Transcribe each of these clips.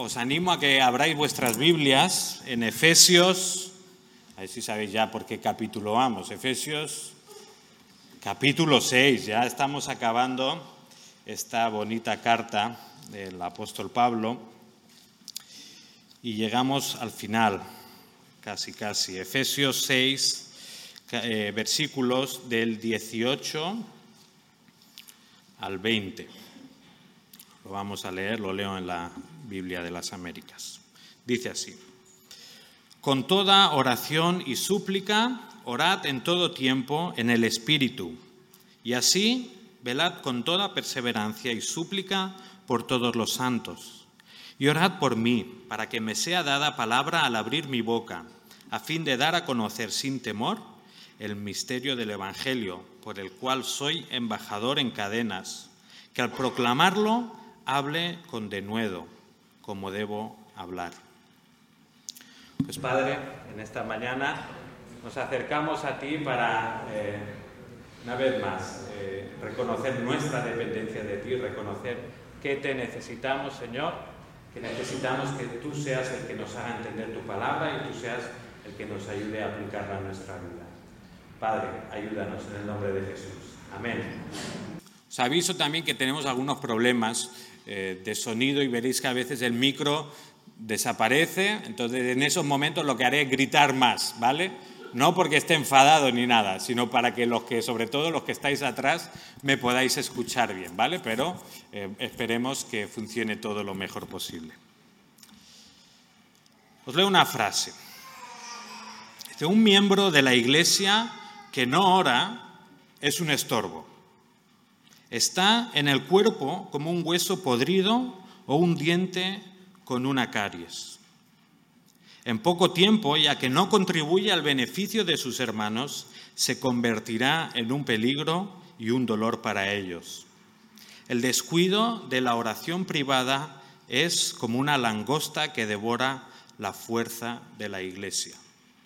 os animo a que abráis vuestras Biblias en Efesios, a ver si sabéis ya por qué capítulo vamos, Efesios capítulo 6, ya estamos acabando esta bonita carta del apóstol Pablo y llegamos al final, casi, Efesios 6, versículos del 18 al 20. Lo vamos a leer, lo leo en la Biblia de las Américas. Dice así: con toda oración y súplica, orad en todo tiempo en el Espíritu, y así velad con toda perseverancia y súplica por todos los santos. Y orad por mí, para que me sea dada palabra al abrir mi boca, a fin de dar a conocer sin temor el misterio del Evangelio, por el cual soy embajador en cadenas, que al proclamarlo hable con denuedo, como debo hablar. Pues Padre, en esta mañana nos acercamos a ti para, una vez más, reconocer nuestra dependencia de ti, reconocer que te necesitamos, Señor, que necesitamos que tú seas el que nos haga entender tu palabra y tú seas el que nos ayude a aplicarla a nuestra vida. Padre, ayúdanos en el nombre de Jesús. Amén. Os aviso también que tenemos algunos problemas de sonido y veréis que a veces el micro desaparece, entonces en esos momentos lo que haré es gritar más, ¿vale? No porque esté enfadado ni nada, sino para que sobre todo los que estáis atrás, me podáis escuchar bien, ¿vale? Pero esperemos que funcione todo lo mejor posible. Os leo una frase. Dice: un miembro de la Iglesia que no ora es un estorbo. Está en el cuerpo como un hueso podrido o un diente con una caries. En poco tiempo, ya que no contribuye al beneficio de sus hermanos, se convertirá en un peligro y un dolor para ellos. El descuido de la oración privada es como una langosta que devora la fuerza de la Iglesia.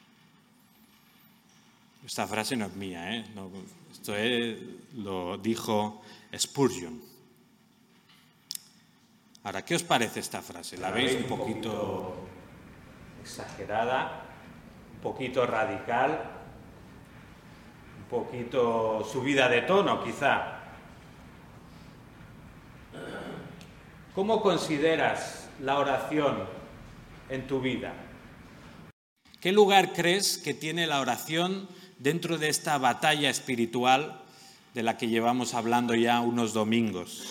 Esta frase no es mía, no, lo dijo Spurgeon. Ahora, ¿qué os parece esta frase? ¿La veis un poquito exagerada, un poquito radical, un poquito subida de tono, quizá? ¿Cómo consideras la oración en tu vida? ¿Qué lugar crees que tiene la oración dentro de esta batalla espiritual de la que llevamos hablando ya unos domingos?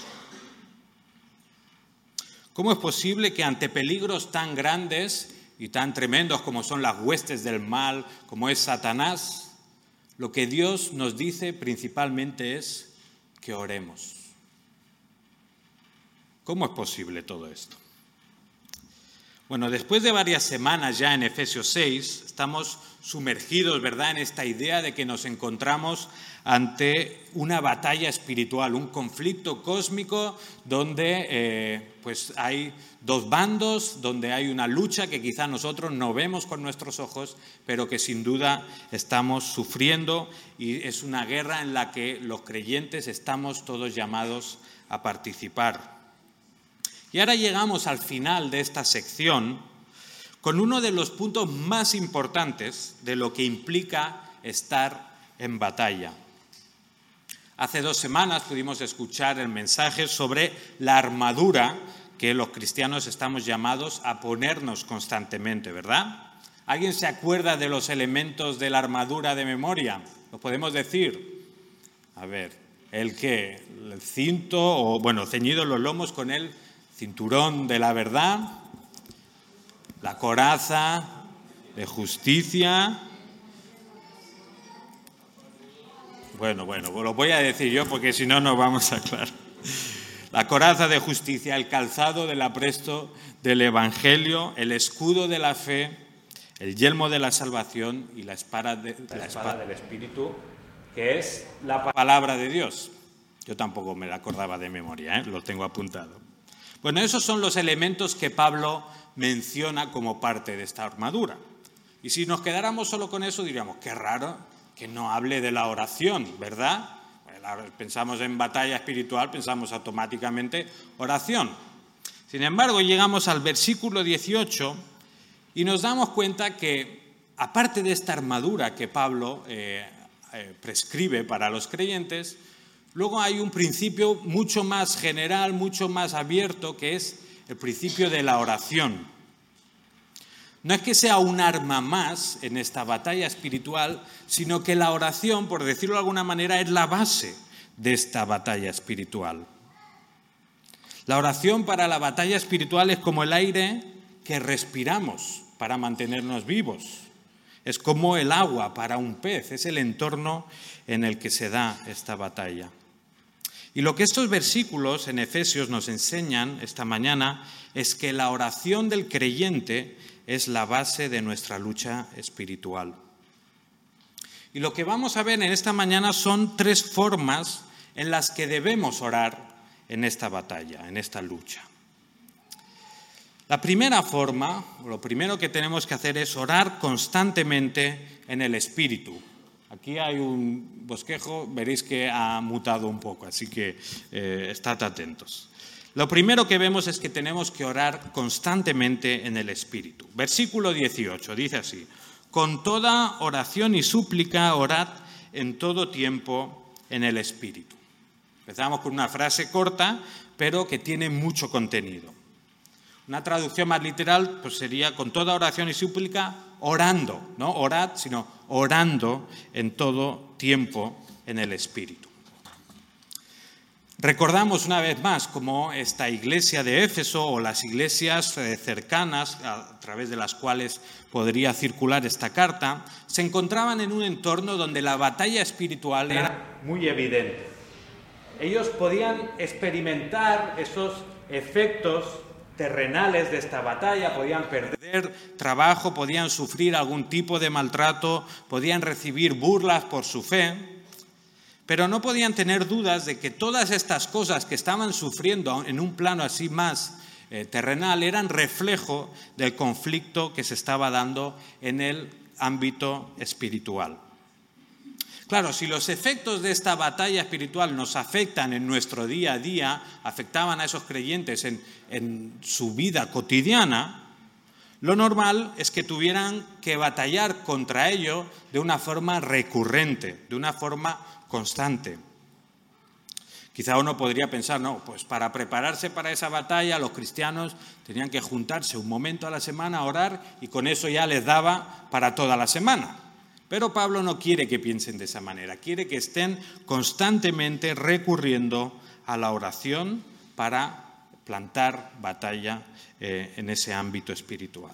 ¿Cómo es posible que ante peligros tan grandes y tan tremendos como son las huestes del mal, como es Satanás, lo que Dios nos dice principalmente es que oremos? ¿Cómo es posible todo esto? Bueno, después de varias semanas ya en Efesios 6, estamos sumergidos, ¿verdad?, en esta idea de que nos encontramos ante una batalla espiritual, un conflicto cósmico donde pues hay dos bandos, donde hay una lucha que quizá nosotros no vemos con nuestros ojos, pero que sin duda estamos sufriendo, y es una guerra en la que los creyentes estamos todos llamados a participar. Y ahora llegamos al final de esta sección con uno de los puntos más importantes de lo que implica estar en batalla. Hace 2 semanas pudimos escuchar el mensaje sobre la armadura que los cristianos estamos llamados a ponernos constantemente, ¿verdad? ¿Alguien se acuerda de los elementos de la armadura de memoria? ¿Lo podemos decir? A ver, el cinto, o bueno, ceñidos los lomos con el cinturón de la verdad, la coraza de justicia. Bueno, lo voy a decir yo porque si no, no vamos a aclarar. La coraza de justicia, el calzado del apresto del Evangelio, el escudo de la fe, el yelmo de la salvación y la espada del Espíritu, que es la palabra de Dios. Yo tampoco me la acordaba de memoria, lo tengo apuntado. Bueno, esos son los elementos que Pablo menciona como parte de esta armadura. Y si nos quedáramos solo con eso, diríamos, qué raro que no hable de la oración, ¿verdad? Pensamos en batalla espiritual, pensamos automáticamente oración. Sin embargo, llegamos al versículo 18 y nos damos cuenta que, aparte de esta armadura que Pablo prescribe para los creyentes, luego hay un principio mucho más general, mucho más abierto, que es el principio de la oración. No es que sea un arma más en esta batalla espiritual, sino que la oración, por decirlo de alguna manera, es la base de esta batalla espiritual. La oración para la batalla espiritual es como el aire que respiramos para mantenernos vivos. Es como el agua para un pez, es el entorno en el que se da esta batalla. Y lo que estos versículos en Efesios nos enseñan esta mañana es que la oración del creyente es la base de nuestra lucha espiritual. Y lo que vamos a ver en esta mañana son 3 formas en las que debemos orar en esta batalla, en esta lucha. La primera forma, lo primero que tenemos que hacer es orar constantemente en el Espíritu. Aquí hay un bosquejo, veréis que ha mutado un poco, así que estad atentos. Lo primero que vemos es que tenemos que orar constantemente en el Espíritu. Versículo 18, dice así: con toda oración y súplica orad en todo tiempo en el Espíritu. Empezamos con una frase corta, pero que tiene mucho contenido. Una traducción más literal pues sería: con toda oración y súplica orando, no orad, sino orando en todo tiempo en el Espíritu. Recordamos una vez más cómo esta iglesia de Éfeso o las iglesias cercanas a través de las cuales podría circular esta carta se encontraban en un entorno donde la batalla espiritual era muy evidente. Ellos podían experimentar esos efectos terrenales de esta batalla, podían perder trabajo, podían sufrir algún tipo de maltrato, podían recibir burlas por su fe. Pero no podían tener dudas de que todas estas cosas que estaban sufriendo en un plano así más terrenal eran reflejo del conflicto que se estaba dando en el ámbito espiritual. Claro, si los efectos de esta batalla espiritual nos afectan en nuestro día a día, afectaban a esos creyentes en su vida cotidiana, lo normal es que tuvieran que batallar contra ello de una forma recurrente, de una forma constante. Quizá uno podría pensar, no, pues para prepararse para esa batalla los cristianos tenían que juntarse un momento a la semana a orar y con eso ya les daba para toda la semana. Pero Pablo no quiere que piensen de esa manera, quiere que estén constantemente recurriendo a la oración para plantar batalla en ese ámbito espiritual.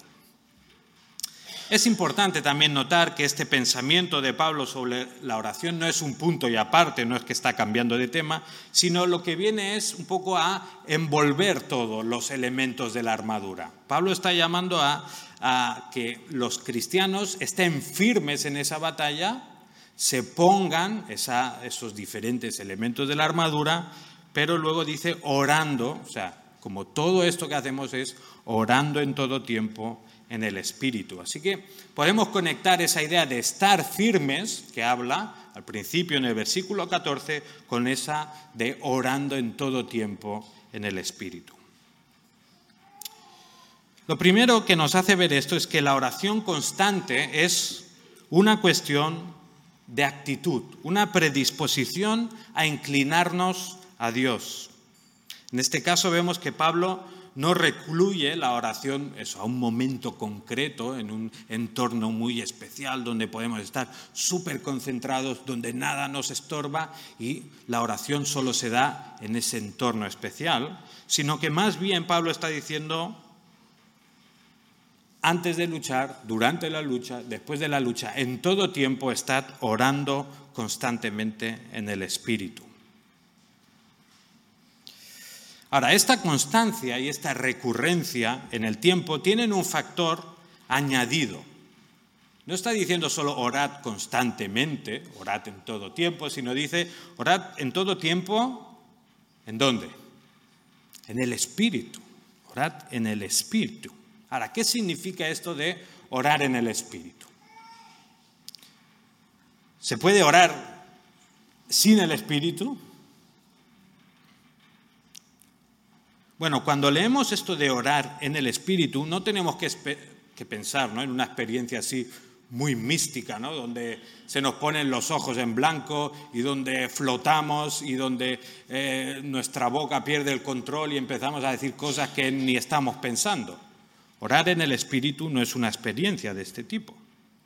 Es importante también notar que este pensamiento de Pablo sobre la oración no es un punto y aparte, no es que está cambiando de tema, sino lo que viene es un poco a envolver todos los elementos de la armadura. Pablo está llamando a que los cristianos estén firmes en esa batalla, se pongan esos diferentes elementos de la armadura, pero luego dice orando, o sea, como todo esto que hacemos es orando en todo tiempo en el Espíritu. Así que podemos conectar esa idea de estar firmes, que habla al principio en el versículo 14, con esa de orando en todo tiempo en el Espíritu. Lo primero que nos hace ver esto es que la oración constante es una cuestión de actitud, una predisposición a inclinarnos a Dios. En este caso vemos que Pablo no recluye la oración a un momento concreto, en un entorno muy especial donde podemos estar súper concentrados, donde nada nos estorba y la oración solo se da en ese entorno especial, sino que más bien Pablo está diciendo: antes de luchar, durante la lucha, después de la lucha, en todo tiempo estad orando constantemente en el Espíritu. Ahora, esta constancia y esta recurrencia en el tiempo tienen un factor añadido. No está diciendo solo orad constantemente, orad en todo tiempo, sino dice orad en todo tiempo, ¿en dónde? En el Espíritu. Orad en el Espíritu. Ahora, ¿qué significa esto de orar en el Espíritu? ¿Se puede orar sin el Espíritu? Bueno, cuando leemos esto de orar en el Espíritu, no tenemos que pensar, ¿no?, en una experiencia así muy mística, ¿no?, donde se nos ponen los ojos en blanco y donde flotamos y donde nuestra boca pierde el control y empezamos a decir cosas que ni estamos pensando. Orar en el Espíritu no es una experiencia de este tipo.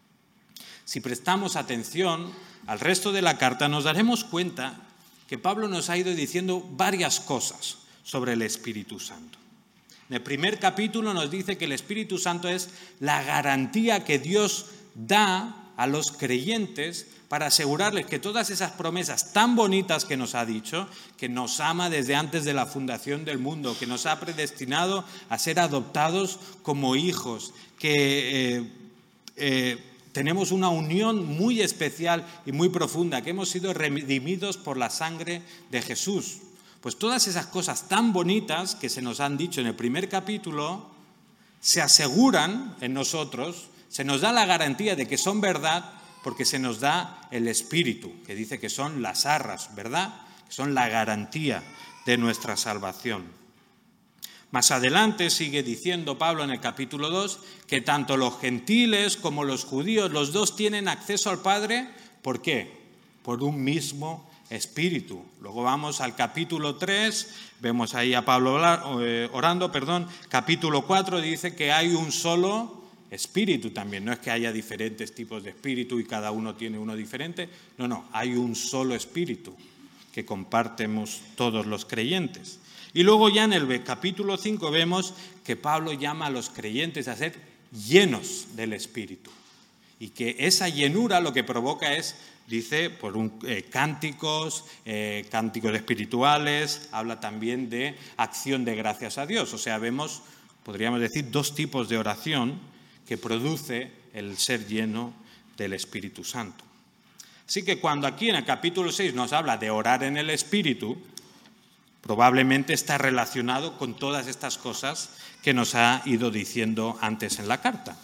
Si prestamos atención al resto de la carta, nos daremos cuenta que Pablo nos ha ido diciendo varias cosas sobre el Espíritu Santo. En el primer capítulo nos dice que el Espíritu Santo es la garantía que Dios da a los creyentes para asegurarles que todas esas promesas tan bonitas que nos ha dicho, que nos ama desde antes de la fundación del mundo, que nos ha predestinado a ser adoptados como hijos, que tenemos una unión muy especial y muy profunda, que hemos sido redimidos por la sangre de Jesús. Pues todas esas cosas tan bonitas que se nos han dicho en el primer capítulo se aseguran en nosotros, se nos da la garantía de que son verdad porque se nos da el Espíritu, que dice que son las arras, ¿verdad?, que son la garantía de nuestra salvación. Más adelante sigue diciendo Pablo en el capítulo 2 que tanto los gentiles como los judíos, los dos tienen acceso al Padre. ¿Por qué? Por un mismo Espíritu. Luego vamos al capítulo 3, vemos ahí a Pablo orando, capítulo 4 dice que hay un solo Espíritu también, no es que haya diferentes tipos de espíritu y cada uno tiene uno diferente, no, hay un solo Espíritu que compartimos todos los creyentes. Y luego ya en el capítulo 5 vemos que Pablo llama a los creyentes a ser llenos del Espíritu y que esa llenura lo que provoca es, dice, por cánticos espirituales, habla también de acción de gracias a Dios. O sea, vemos, podríamos decir, dos tipos de oración que produce el ser lleno del Espíritu Santo. Así que cuando aquí en el capítulo 6 nos habla de orar en el Espíritu, probablemente está relacionado con todas estas cosas que nos ha ido diciendo antes en la carta.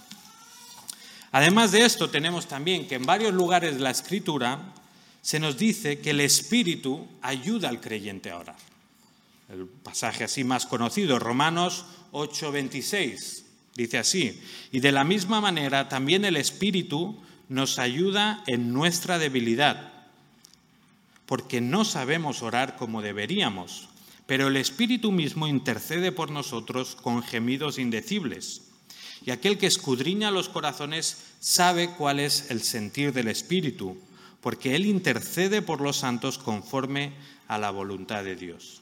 Además de esto, tenemos también que en varios lugares de la Escritura se nos dice que el Espíritu ayuda al creyente a orar. El pasaje así más conocido, Romanos 8:26, dice así: y de la misma manera también el Espíritu nos ayuda en nuestra debilidad, porque no sabemos orar como deberíamos, pero el Espíritu mismo intercede por nosotros con gemidos indecibles. Y aquel que escudriña los corazones sabe cuál es el sentir del Espíritu, porque Él intercede por los santos conforme a la voluntad de Dios.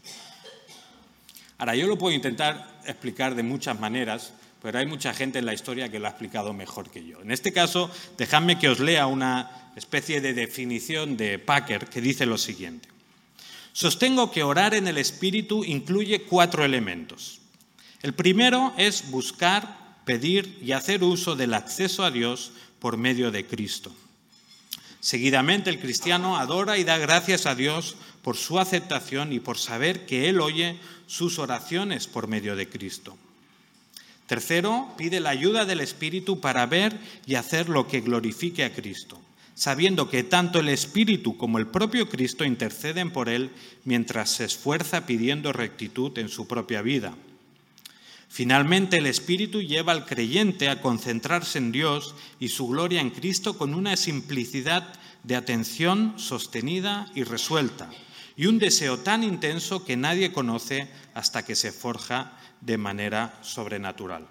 Ahora, yo lo puedo intentar explicar de muchas maneras, pero hay mucha gente en la historia que lo ha explicado mejor que yo. En este caso, dejadme que os lea una especie de definición de Packer que dice lo siguiente: sostengo que orar en el Espíritu incluye 4 elementos. El primero es buscar, pedir y hacer uso del acceso a Dios por medio de Cristo. Seguidamente, el cristiano adora y da gracias a Dios por su aceptación y por saber que Él oye sus oraciones por medio de Cristo. Tercero, pide la ayuda del Espíritu para ver y hacer lo que glorifique a Cristo, sabiendo que tanto el Espíritu como el propio Cristo interceden por él mientras se esfuerza pidiendo rectitud en su propia vida. Finalmente, el Espíritu lleva al creyente a concentrarse en Dios y su gloria en Cristo con una simplicidad de atención sostenida y resuelta, y un deseo tan intenso que nadie conoce hasta que se forja de manera sobrenatural.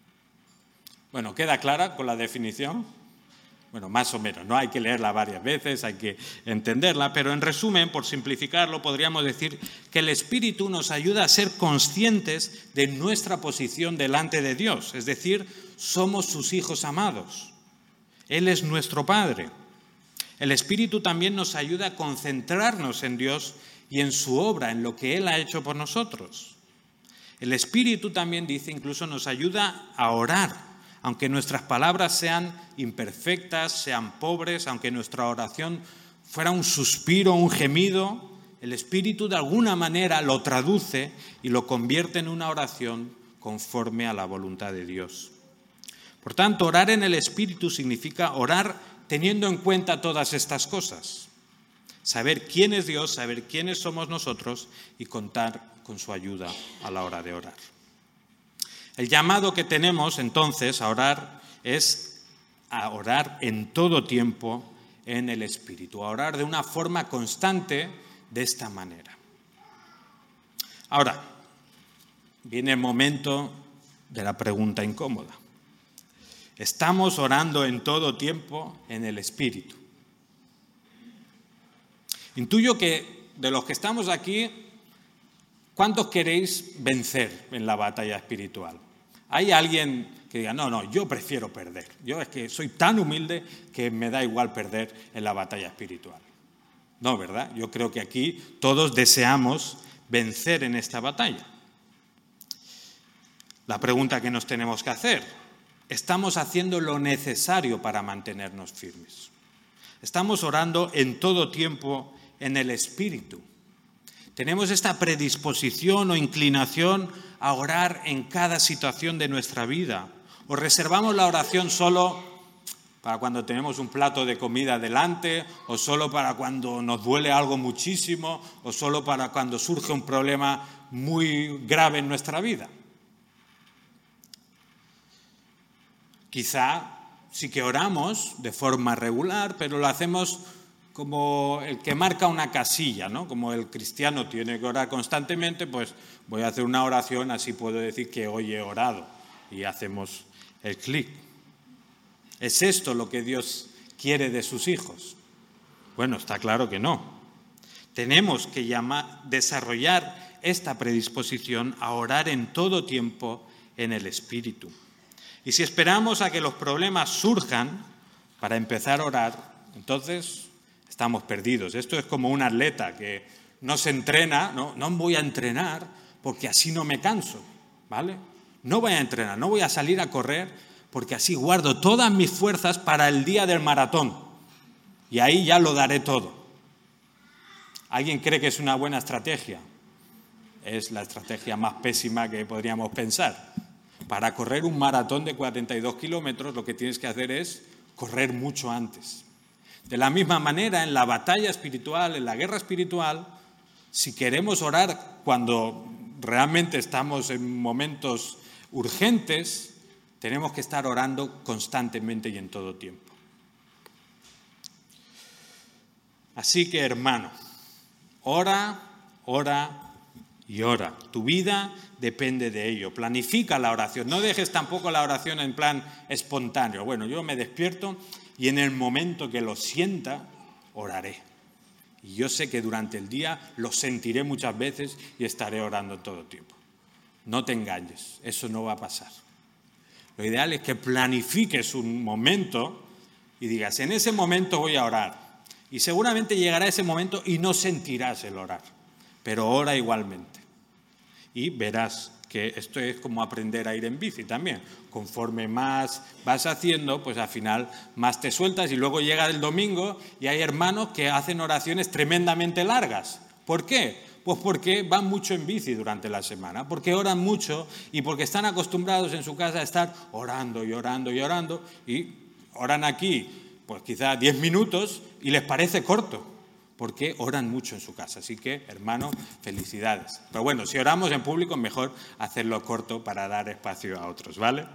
Bueno, ¿queda clara con la definición? Bueno, más o menos, no hay que leerla varias veces, hay que entenderla, pero en resumen, por simplificarlo, podríamos decir que el Espíritu nos ayuda a ser conscientes de nuestra posición delante de Dios, es decir, somos sus hijos amados. Él es nuestro Padre. El Espíritu también nos ayuda a concentrarnos en Dios y en su obra, en lo que Él ha hecho por nosotros. El Espíritu también, dice, incluso nos ayuda a orar. Aunque nuestras palabras sean imperfectas, sean pobres, aunque nuestra oración fuera un suspiro, un gemido, el Espíritu de alguna manera lo traduce y lo convierte en una oración conforme a la voluntad de Dios. Por tanto, orar en el Espíritu significa orar teniendo en cuenta todas estas cosas. Saber quién es Dios, saber quiénes somos nosotros y contar con su ayuda a la hora de orar. El llamado que tenemos entonces a orar es a orar en todo tiempo en el Espíritu, a orar de una forma constante de esta manera. Ahora, viene el momento de la pregunta incómoda. ¿Estamos orando en todo tiempo en el Espíritu? Intuyo que de los que estamos aquí, ¿cuántos queréis vencer en la batalla espiritual? ¿Hay alguien que diga, no, yo prefiero perder? Yo es que soy tan humilde que me da igual perder en la batalla espiritual. No, ¿verdad? Yo creo que aquí todos deseamos vencer en esta batalla. La pregunta que nos tenemos que hacer, ¿estamos haciendo lo necesario para mantenernos firmes? ¿Estamos orando en todo tiempo en el Espíritu? ¿Tenemos esta predisposición o inclinación a orar en cada situación de nuestra vida? ¿O reservamos la oración solo para cuando tenemos un plato de comida delante, o solo para cuando nos duele algo muchísimo, o solo para cuando surge un problema muy grave en nuestra vida? Quizá sí que oramos de forma regular, pero lo hacemos como el que marca una casilla, ¿no? Como el cristiano tiene que orar constantemente, pues voy a hacer una oración, así puedo decir que hoy he orado, y hacemos el clic. ¿Es esto lo que Dios quiere de sus hijos? Bueno, está claro que no. Tenemos que desarrollar esta predisposición a orar en todo tiempo en el Espíritu. Y si esperamos a que los problemas surjan para empezar a orar, entonces estamos perdidos. Esto es como un atleta que no se entrena, no voy a entrenar porque así no me canso, ¿vale? No voy a entrenar, no voy a salir a correr porque así guardo todas mis fuerzas para el día del maratón y ahí ya lo daré todo. ¿Alguien cree que es una buena estrategia? Es la estrategia más pésima que podríamos pensar. Para correr un maratón de 42 kilómetros lo que tienes que hacer es correr mucho antes. De la misma manera, en la batalla espiritual, en la guerra espiritual, si queremos orar cuando realmente estamos en momentos urgentes, tenemos que estar orando constantemente y en todo tiempo. Así que, hermano, ora y ora. Tu vida depende de ello. Planifica la oración. No dejes tampoco la oración en plan espontáneo. Bueno, yo me despierto y en el momento que lo sienta, oraré. Y yo sé que durante el día lo sentiré muchas veces y estaré orando todo el tiempo. No te engañes, eso no va a pasar. Lo ideal es que planifiques un momento y digas, en ese momento voy a orar. Y seguramente llegará ese momento y no sentirás el orar, pero ora igualmente. Y verás que esto es como aprender a ir en bici también. Conforme más vas haciendo, pues al final más te sueltas y luego llega el domingo y hay hermanos que hacen oraciones tremendamente largas. ¿Por qué? Pues porque van mucho en bici durante la semana, porque oran mucho y porque están acostumbrados en su casa a estar orando y orando y orando y oran aquí, pues quizá 10 minutos y les parece corto, porque oran mucho en su casa. Así que, hermano, felicidades. Pero bueno, si oramos en público, mejor hacerlo corto para dar espacio a otros, ¿vale?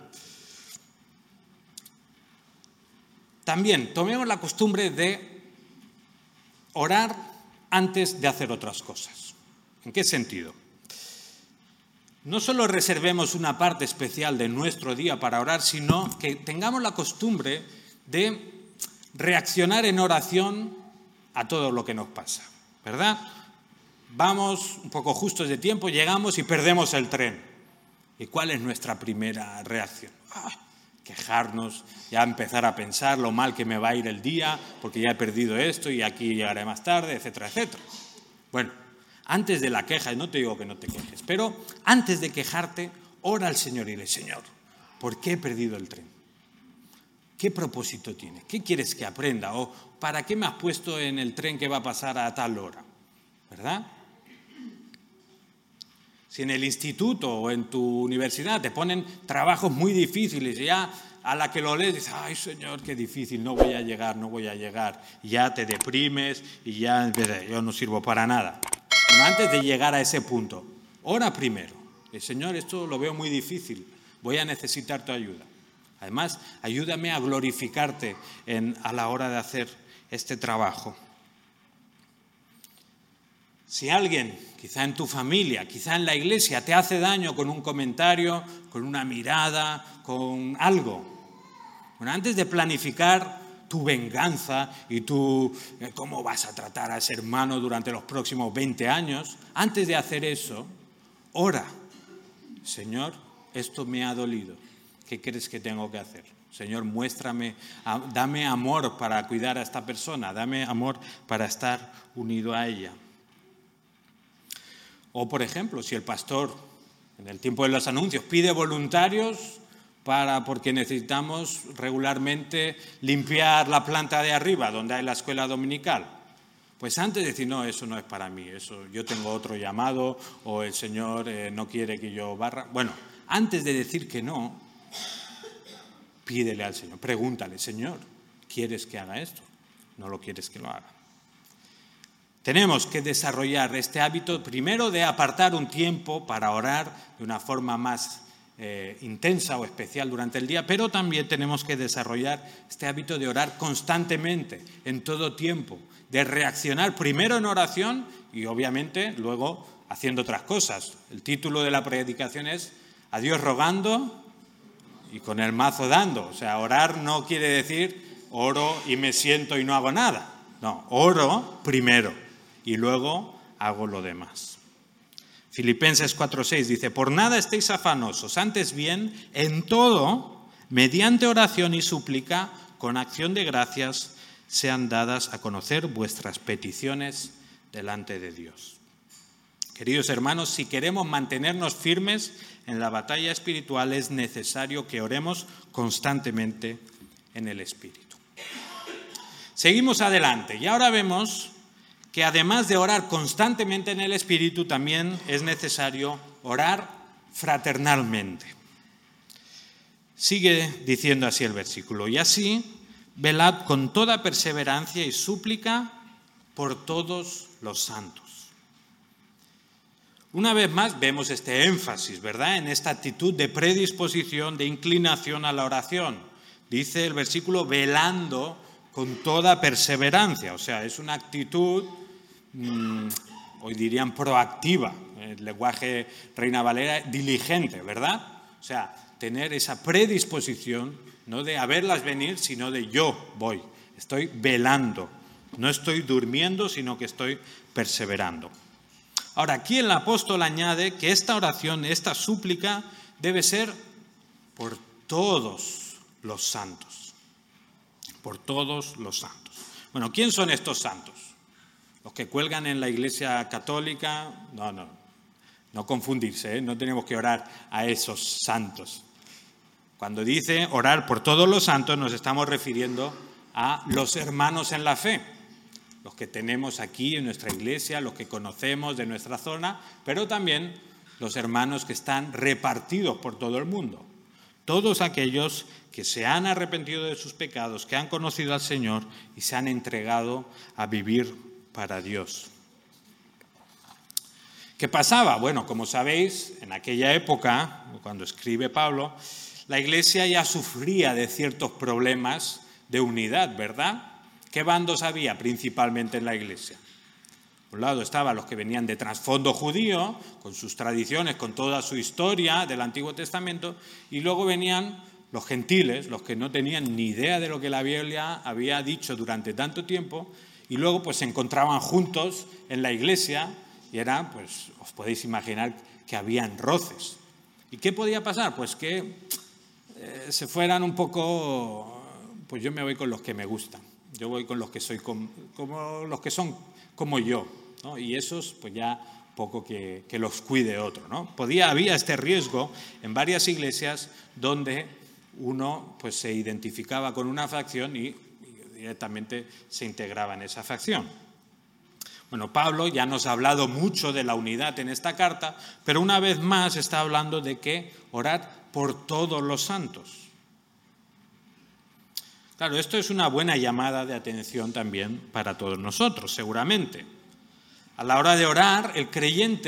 También tomemos la costumbre de orar antes de hacer otras cosas. ¿En qué sentido? No solo reservemos una parte especial de nuestro día para orar, sino que tengamos la costumbre de reaccionar en oración a todo lo que nos pasa, ¿verdad? Vamos un poco justos de tiempo, llegamos y perdemos el tren. ¿Y cuál es nuestra primera reacción? Quejarnos, ya empezar a pensar lo mal que me va a ir el día, porque ya he perdido esto y aquí llegaré más tarde, etcétera, etcétera. Bueno, antes de la queja, y no te digo que no te quejes, pero antes de quejarte, ora al Señor y dile, Señor, ¿por qué he perdido el tren? ¿Qué propósito tiene? ¿Qué quieres que aprenda? ¿O para qué me has puesto en el tren que va a pasar a tal hora? ¿Verdad? Si en el instituto o en tu universidad te ponen trabajos muy difíciles y ya a la que lo lees dices, ay Señor, qué difícil, no voy a llegar. Y ya te deprimes y ya yo no sirvo para nada. Bueno, antes de llegar a ese punto, ora primero. Señor, esto lo veo muy difícil, voy a necesitar tu ayuda. Además, ayúdame a glorificarte a la hora de hacer este trabajo. Si alguien, quizá en tu familia, quizá en la iglesia, te hace daño con un comentario, con una mirada, con algo, bueno, antes de planificar tu venganza y cómo vas a tratar a ese hermano durante los próximos 20 años, antes de hacer eso, ora. Señor, esto me ha dolido. ¿Qué crees que tengo que hacer? Señor, muéstrame, dame amor para cuidar a esta persona, dame amor para estar unido a ella. O, por ejemplo, si el pastor, en el tiempo de los anuncios, pide voluntarios porque necesitamos regularmente limpiar la planta de arriba, donde hay la escuela dominical. Pues antes de decir, no, eso no es para mí, eso yo tengo otro llamado, o el Señor no quiere que yo barra. Bueno, antes de decir que no, pídele al Señor, pregúntale, Señor, ¿quieres que haga esto? ¿No lo quieres que lo haga? Tenemos que desarrollar este hábito, primero, de apartar un tiempo para orar de una forma más intensa o especial durante el día, pero también tenemos que desarrollar este hábito de orar constantemente, en todo tiempo, de reaccionar primero en oración y obviamente luego haciendo otras cosas. El título de la predicación es A Dios rogando y con el mazo dando. O sea, orar no quiere decir oro y me siento y no hago nada. No, oro primero y luego hago lo demás. Filipenses 4:6 dice, por nada estéis afanosos, antes bien, en todo, mediante oración y súplica, con acción de gracias, sean dadas a conocer vuestras peticiones delante de Dios. Queridos hermanos, si queremos mantenernos firmes en la batalla espiritual, es necesario que oremos constantemente en el Espíritu. Seguimos adelante y ahora vemos que además de orar constantemente en el Espíritu, también es necesario orar fraternalmente. Sigue diciendo así el versículo, y así velad con toda perseverancia y súplica por todos los santos. Una vez más vemos este énfasis, ¿verdad?, en esta actitud de predisposición, de inclinación a la oración. Dice el versículo, velando con toda perseverancia, o sea, es una actitud, hoy dirían proactiva, el lenguaje Reina Valera, diligente, ¿verdad? O sea, tener esa predisposición, no de a verlas venir, sino de yo voy, estoy velando, no estoy durmiendo, sino que estoy perseverando. Ahora, aquí el apóstol añade que esta oración, esta súplica, debe ser por todos los santos. Por todos los santos. Bueno, ¿quién son estos santos? ¿Los que cuelgan en la Iglesia Católica? No confundirse, ¿eh? No tenemos que orar a esos santos. Cuando dice orar por todos los santos, nos estamos refiriendo a los hermanos en la fe. Los que tenemos aquí en nuestra iglesia, los que conocemos de nuestra zona, pero también los hermanos que están repartidos por todo el mundo. Todos aquellos que se han arrepentido de sus pecados, que han conocido al Señor y se han entregado a vivir para Dios. ¿Qué pasaba? Bueno, como sabéis, en aquella época, cuando escribe Pablo, la iglesia ya sufría de ciertos problemas de unidad, ¿verdad? ¿Qué bandos había principalmente en la iglesia? Por un lado estaban los que venían de trasfondo judío, con sus tradiciones, con toda su historia del Antiguo Testamento, y luego venían los gentiles, los que no tenían ni idea de lo que la Biblia había dicho durante tanto tiempo, y luego pues se encontraban juntos en la iglesia, y era, pues os podéis imaginar que habían roces. ¿Y qué podía pasar? Pues que se fueran un poco, pues yo me voy con los que me gustan. Yo voy con los que soy como los que son como yo, ¿no? Y esos, pues ya poco que los cuide otro, ¿no? Había este riesgo en varias iglesias donde uno pues se identificaba con una facción y directamente se integraba en esa facción. Bueno, Pablo ya nos ha hablado mucho de la unidad en esta carta, pero una vez más está hablando de que orad por todos los santos. Claro, esto es una buena llamada de atención también para todos nosotros, seguramente. A la hora de orar, el creyente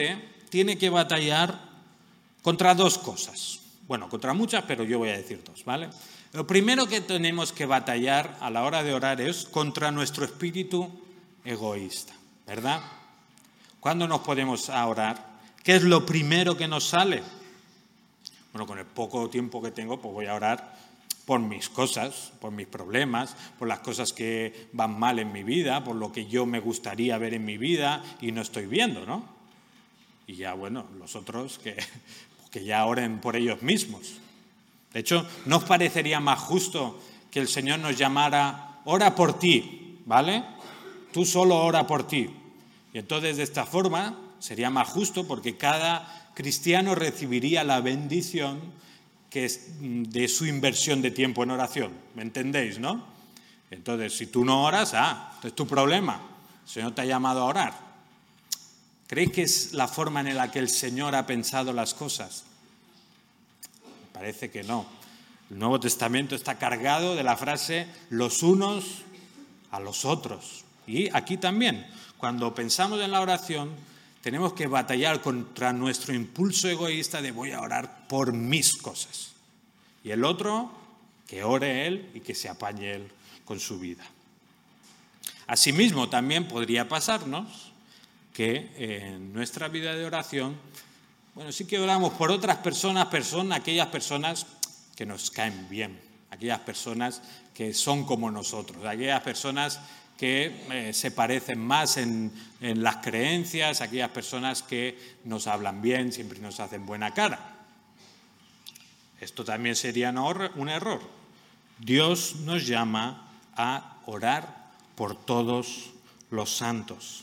tiene que batallar contra dos cosas. Bueno, contra muchas, pero yo voy a decir dos, ¿vale? Lo primero que tenemos que batallar a la hora de orar es contra nuestro espíritu egoísta, ¿verdad? ¿Cuándo nos podemos orar? ¿Qué es lo primero que nos sale? Bueno, con el poco tiempo que tengo, pues voy a orar por mis cosas, por mis problemas, por las cosas que van mal en mi vida, por lo que yo me gustaría ver en mi vida y no estoy viendo, ¿no? Y ya, bueno, los otros que ya oren por ellos mismos. De hecho, ¿no os parecería más justo que el Señor nos llamara, ora por ti, ¿vale? Tú solo ora por ti. Y entonces de esta forma sería más justo porque cada cristiano recibiría la bendición que es de su inversión de tiempo en oración. ¿Me entendéis, no? Entonces, si tú no oras, es tu problema. El Señor te ha llamado a orar. ¿Creéis que es la forma en la que el Señor ha pensado las cosas? Parece que no. El Nuevo Testamento está cargado de la frase los unos a los otros. Y aquí también, cuando pensamos en la oración, tenemos que batallar contra nuestro impulso egoísta de voy a orar por mis cosas. Y el otro, que ore él y que se apañe él con su vida. Asimismo, también podría pasarnos que en nuestra vida de oración, bueno, sí que oramos por otras personas, aquellas personas que nos caen bien, aquellas personas que son como nosotros, aquellas personas que se parecen más en las creencias, aquellas personas que nos hablan bien, siempre nos hacen buena cara. Esto también sería un error. Dios nos llama a orar por todos los santos.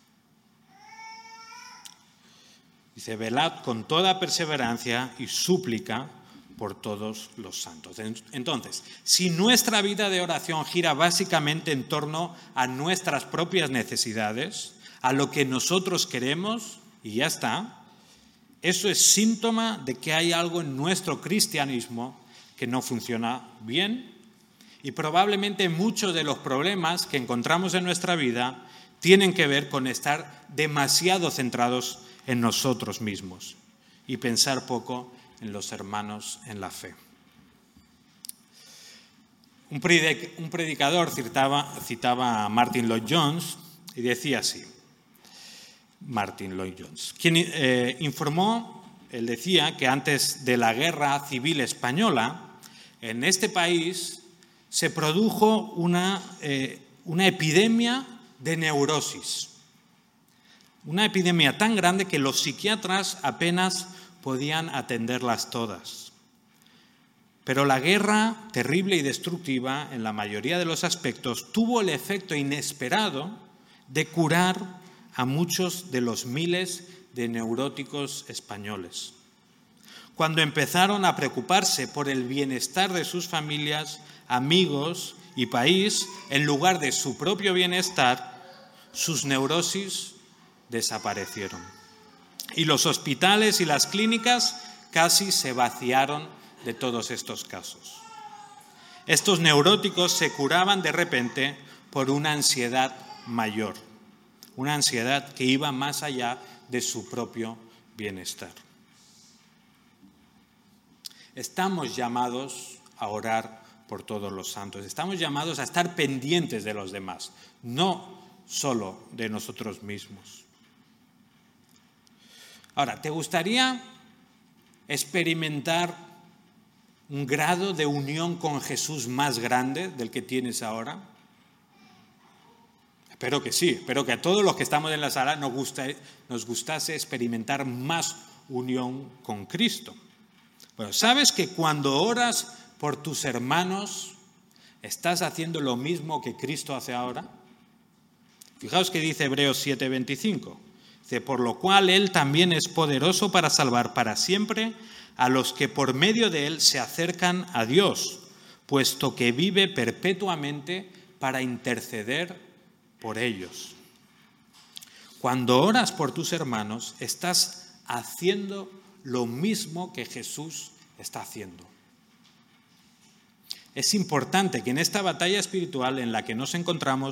Dice, velad con toda perseverancia y súplica por todos los santos. Entonces, si nuestra vida de oración gira básicamente en torno a nuestras propias necesidades, a lo que nosotros queremos, y ya está, eso es síntoma de que hay algo en nuestro cristianismo que no funciona bien, y probablemente muchos de los problemas que encontramos en nuestra vida tienen que ver con estar demasiado centrados en nosotros mismos y pensar poco en los hermanos en la fe. Un predicador citaba a Martyn Lloyd-Jones y decía así, Martyn Lloyd-Jones, quien él decía que antes de la Guerra Civil Española, en este país se produjo una epidemia de neurosis. Una epidemia tan grande que los psiquiatras apenas podían atenderlas todas. Pero la guerra, terrible y destructiva en la mayoría de los aspectos, tuvo el efecto inesperado de curar a muchos de los miles de neuróticos españoles. Cuando empezaron a preocuparse por el bienestar de sus familias, amigos y país, en lugar de su propio bienestar, sus neurosis desaparecieron. Y los hospitales y las clínicas casi se vaciaron de todos estos casos. Estos neuróticos se curaban de repente por una ansiedad mayor, una ansiedad que iba más allá de su propio bienestar. Estamos llamados a orar por todos los santos, estamos llamados a estar pendientes de los demás, no solo de nosotros mismos. Ahora, ¿te gustaría experimentar un grado de unión con Jesús más grande del que tienes ahora? Espero que sí, espero que a todos los que estamos en la sala nos gustase experimentar más unión con Cristo. Bueno, ¿sabes que cuando oras por tus hermanos estás haciendo lo mismo que Cristo hace ahora? Fijaos que dice Hebreos 7:25. Dice, por lo cual Él también es poderoso para salvar para siempre a los que por medio de Él se acercan a Dios, puesto que vive perpetuamente para interceder por ellos. Cuando oras por tus hermanos, estás haciendo lo mismo que Jesús está haciendo. Es importante que en esta batalla espiritual en la que nos encontramos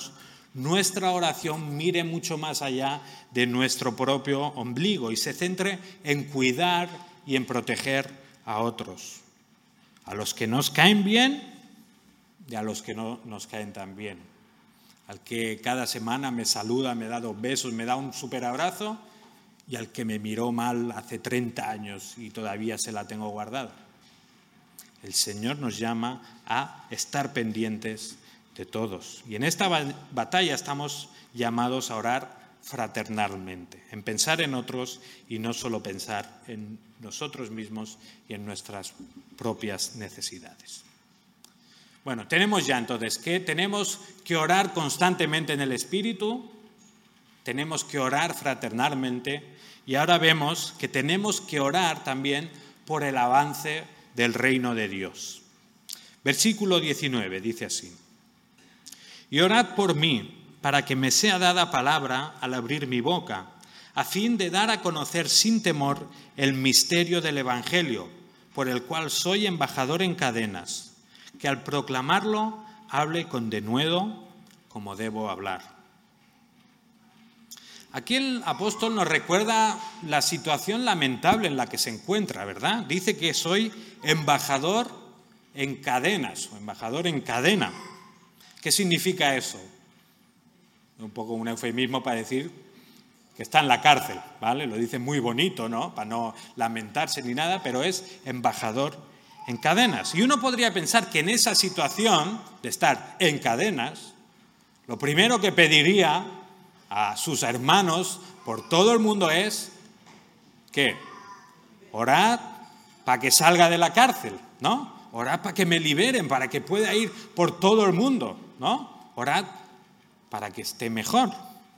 nuestra oración mire mucho más allá de nuestro propio ombligo y se centre en cuidar y en proteger a otros, a los que nos caen bien y a los que no nos caen tan bien, al que cada semana me saluda, me da 2 besos, me da un súper abrazo, y al que me miró mal hace 30 años y todavía se la tengo guardada. El Señor nos llama a estar pendientes de todos. Y en esta batalla estamos llamados a orar fraternalmente, en pensar en otros y no solo pensar en nosotros mismos y en nuestras propias necesidades. Bueno, tenemos ya entonces que tenemos que orar constantemente en el Espíritu, tenemos que orar fraternalmente y ahora vemos que tenemos que orar también por el avance del reino de Dios. Versículo 19 dice así: y orad por mí, para que me sea dada palabra al abrir mi boca, a fin de dar a conocer sin temor el misterio del Evangelio, por el cual soy embajador en cadenas, que al proclamarlo hable con denuedo como debo hablar. Aquí el apóstol nos recuerda la situación lamentable en la que se encuentra, ¿verdad? Dice que soy embajador en cadenas, o embajador en cadena. ¿Qué significa eso? Un poco un eufemismo para decir que está en la cárcel, ¿vale? Lo dice muy bonito, ¿no? Para no lamentarse ni nada, pero es embajador en cadenas. Y uno podría pensar que en esa situación de estar en cadenas, lo primero que pediría a sus hermanos por todo el mundo es ¿qué? Orad para que salga de la cárcel, ¿no? Orad para que me liberen, para que pueda ir por todo el mundo, ¿no? Orad para que esté mejor.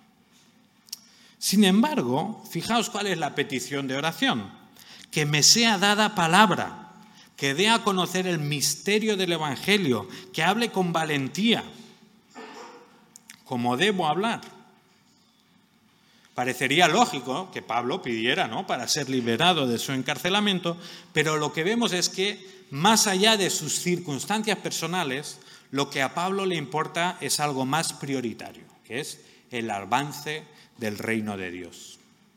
Sin embargo, fijaos cuál es la petición de oración: que me sea dada palabra, que dé a conocer el misterio del Evangelio, que hable con valentía, como debo hablar. Parecería lógico que Pablo pidiera, ¿no?, para ser liberado de su encarcelamiento, pero lo que vemos es que, más allá de sus circunstancias personales, lo que a Pablo le importa es algo más prioritario, que es el avance del reino de Dios.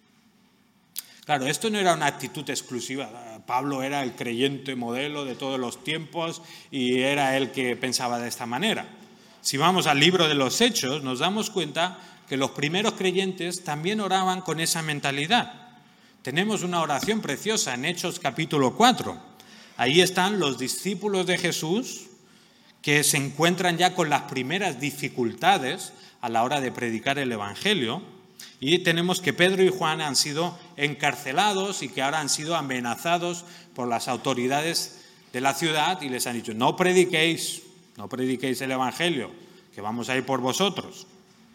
Claro, esto no era una actitud exclusiva. Pablo era el creyente modelo de todos los tiempos y era el que pensaba de esta manera. Si vamos al libro de los Hechos, nos damos cuenta que los primeros creyentes también oraban con esa mentalidad. Tenemos una oración preciosa en Hechos capítulo 4. Ahí están los discípulos de Jesús que se encuentran ya con las primeras dificultades a la hora de predicar el Evangelio. Y tenemos que Pedro y Juan han sido encarcelados y que ahora han sido amenazados por las autoridades de la ciudad y les han dicho: no prediquéis el Evangelio, que vamos a ir por vosotros.